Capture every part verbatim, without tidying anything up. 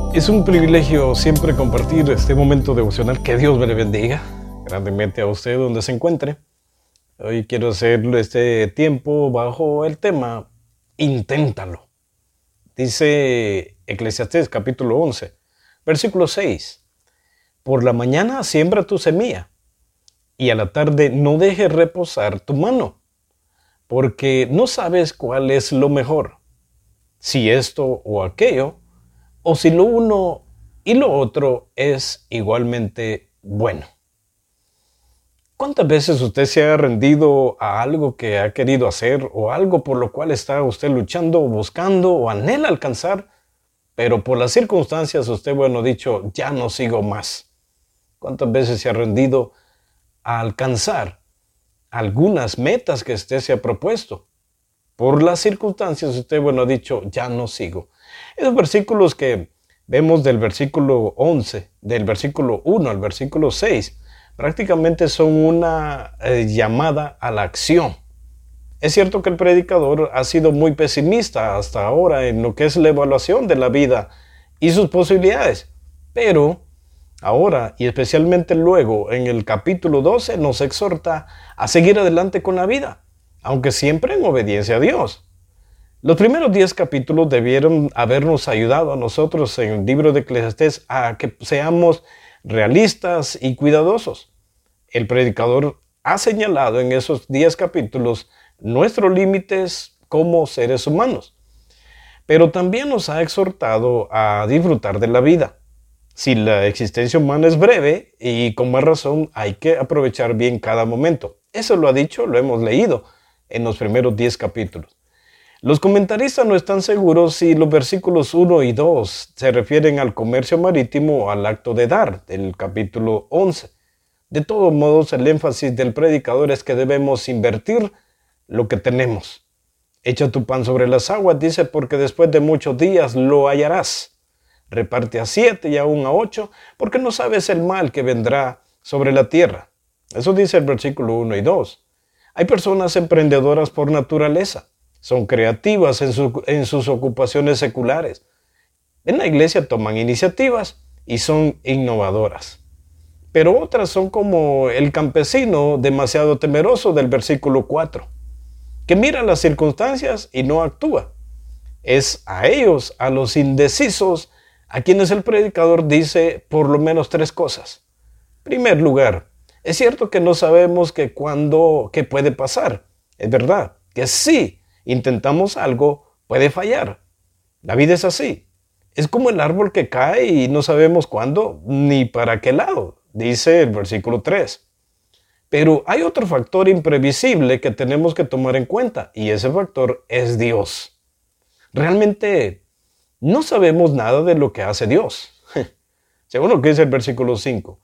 Es un privilegio siempre compartir este momento devocional. Que Dios me le bendiga grandemente a usted donde se encuentre. Hoy quiero hacerlo este tiempo bajo el tema Inténtalo. Dice Eclesiastés capítulo once, versículo seis. Por la mañana siembra tu semilla y a la tarde no dejes reposar tu mano, porque no sabes cuál es lo mejor, si esto o aquello, o si lo uno y lo otro es igualmente bueno. ¿Cuántas veces usted se ha rendido a algo que ha querido hacer o algo por lo cual está usted luchando o buscando o anhela alcanzar, pero por las circunstancias usted, bueno, dicho, ya no sigo más? ¿Cuántas veces se ha rendido a alcanzar algunas metas que usted se ha propuesto? Por las circunstancias usted, bueno, ha dicho, ya no sigo. Esos versículos que vemos del versículo once, del versículo uno al versículo seis, prácticamente son una eh, llamada a la acción. Es cierto que el predicador ha sido muy pesimista hasta ahora en lo que es la evaluación de la vida y sus posibilidades, pero ahora, y especialmente luego en el capítulo doce, nos exhorta a seguir adelante con la vida, aunque siempre en obediencia a Dios. Los primeros diez capítulos debieron habernos ayudado a nosotros en el libro de Eclesiastés a que seamos realistas y cuidadosos. El predicador ha señalado en esos diez capítulos nuestros límites como seres humanos, pero también nos ha exhortado a disfrutar de la vida. Si la existencia humana es breve, y con más razón hay que aprovechar bien cada momento. Eso lo ha dicho, lo hemos leído en los primeros diez capítulos. Los comentaristas no están seguros si los versículos uno y dos se refieren al comercio marítimo o al acto de dar del capítulo once. De todos modos, el énfasis del predicador es que debemos invertir lo que tenemos. Echa tu pan sobre las aguas, dice, porque después de muchos días lo hallarás. Reparte a siete y aún a ocho, porque no sabes el mal que vendrá sobre la tierra. Eso dice el versículo uno y dos. Hay personas emprendedoras por naturaleza. Son creativas en, su, en sus ocupaciones seculares. En la iglesia toman iniciativas y son innovadoras. Pero otras son como el campesino demasiado temeroso del versículo cuatro, que mira las circunstancias y no actúa. Es a ellos, a los indecisos, a quienes el predicador dice por lo menos tres cosas. En primer lugar, es cierto que no sabemos que cuándo, qué puede pasar. Es verdad que sí. Intentamos algo, puede fallar. La vida es así. Es como el árbol que cae y no sabemos cuándo ni para qué lado, dice el versículo tres. Pero hay otro factor imprevisible que tenemos que tomar en cuenta, y ese factor es Dios. Realmente no sabemos nada de lo que hace Dios, según lo que dice el versículo cinco.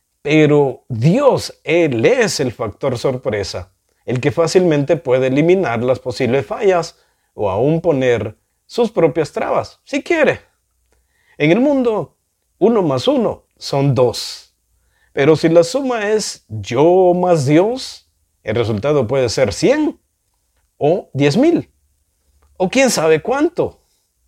Pero Dios, Él es el factor sorpresa, el que fácilmente puede eliminar las posibles fallas o aún poner sus propias trabas, si quiere. En el mundo, uno más uno son dos. Pero si la suma es yo más Dios, el resultado puede ser cien o diez mil, o quién sabe cuánto.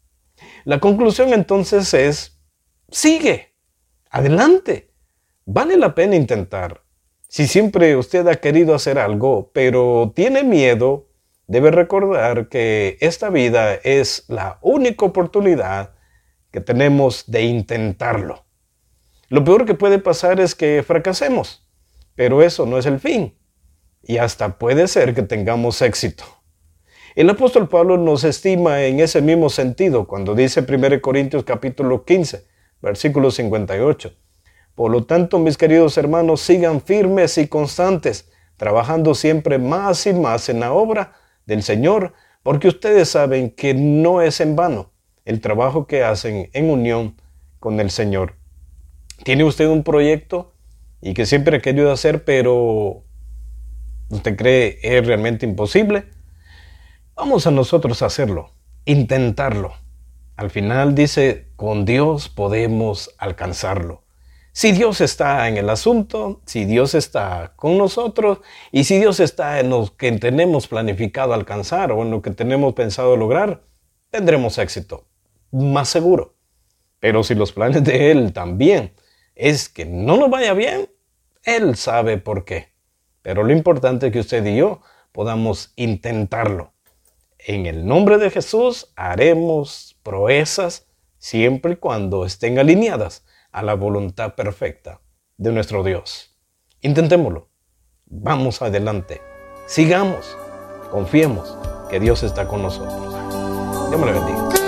La conclusión entonces es, sigue, adelante, vale la pena intentar. Si siempre usted ha querido hacer algo, pero tiene miedo, debe recordar que esta vida es la única oportunidad que tenemos de intentarlo. Lo peor que puede pasar es que fracasemos, pero eso no es el fin, y hasta puede ser que tengamos éxito. El apóstol Pablo nos estima en ese mismo sentido cuando dice en primera Corintios capítulo quince, versículo cincuenta y ocho. Por lo tanto, mis queridos hermanos, sigan firmes y constantes, trabajando siempre más y más en la obra del Señor, porque ustedes saben que no es en vano el trabajo que hacen en unión con el Señor. ¿Tiene usted un proyecto y que siempre ha querido hacer, pero usted cree es realmente imposible? Vamos a nosotros a hacerlo, intentarlo. Al final dice, con Dios podemos alcanzarlo. Si Dios está en el asunto, si Dios está con nosotros y si Dios está en lo que tenemos planificado alcanzar o en lo que tenemos pensado lograr, tendremos éxito, más seguro. Pero si los planes de Él también es que no nos vaya bien, Él sabe por qué. Pero lo importante es que usted y yo podamos intentarlo. En el nombre de Jesús haremos proezas siempre y cuando estén alineadas a la voluntad perfecta de nuestro Dios. Intentémoslo. Vamos adelante. Sigamos. Confiemos que Dios está con nosotros. Dios me lo bendiga.